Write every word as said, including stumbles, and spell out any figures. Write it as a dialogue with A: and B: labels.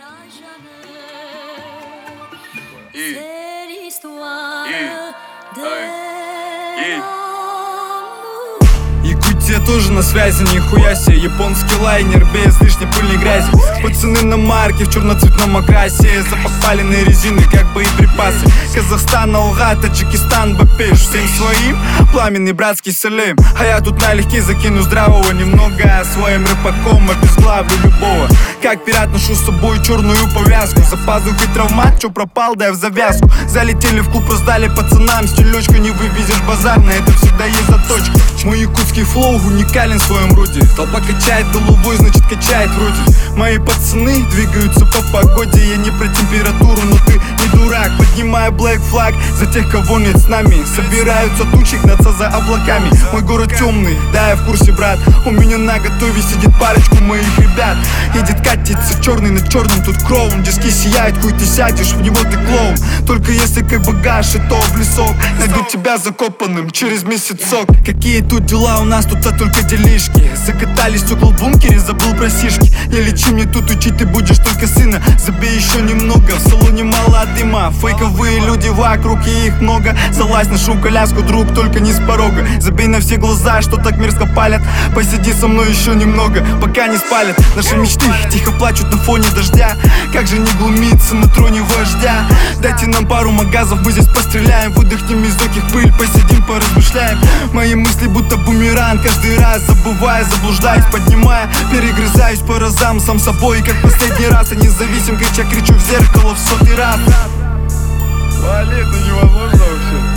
A: И, и, и. Якутия тоже на связи, нихуя себе. Японский лайнер без лишней пыльной грязи. Пацаны на марке в черноцветном окрасе, запопаленные резины, как боеприпасы. Казахстан, Алга, Таджикистан, Бапеш, всем своим пламенный братский салем. А я тут налегке закину здравого немного, своим рэпаком обезглавлю любого. Как пират ношу с собой черную повязку, за пазухой травмат, чё пропал, да я в завязку. Залетели в клуб, раздали пацанам стилечку, не вывезешь базар, на это всегда есть заточка. Мой якутский флоу уникален в своем роде. Толпа качает головой, значит качает вроде. Мои пацаны двигаются по погоде. Я не про температуру, но ты не дурак. Поднимаю black flag за тех, кого нет с нами. Собираются тучи, гнаться за облаками. Мой город темный, да я в курсе, брат. У меня на готове сидит парочку моих ребят. Едет катится черный на черном, тут кроун. Диски сияет, хуй ты сядешь, в него ты клоун. Только если как багаж и то в лесок. Найду тебя закопанным через месяцок. Какие тут дела у нас, тут а только делишки. Закатали стекла в бункере, забыл про сишки. Не лечи мне тут, учить ты будешь только сына. Забей еще немного, в салоне мало дыма. Фейковые люди вокруг, и их много. Залазь на шу коляску, друг, только не с порога. Забей на все глаза, что так мерзко палят. Посиди со мной еще немного, пока не спалят. Наши мечты тихо плачут на фоне дождя. Как же не глумиться на троне вождя? Дайте нам пару магазов, мы здесь постреляем. Выдохнем из оких пыль, посидим, поразмышляем. Мои мысли будто бумеранг, каждый раз забывая, заблуждаюсь, поднимая, перегрызаюсь по разам сам собой, как последний раз. И независим, крича, кричу в зеркало в сотый раз. Вали, это невозможно вообще.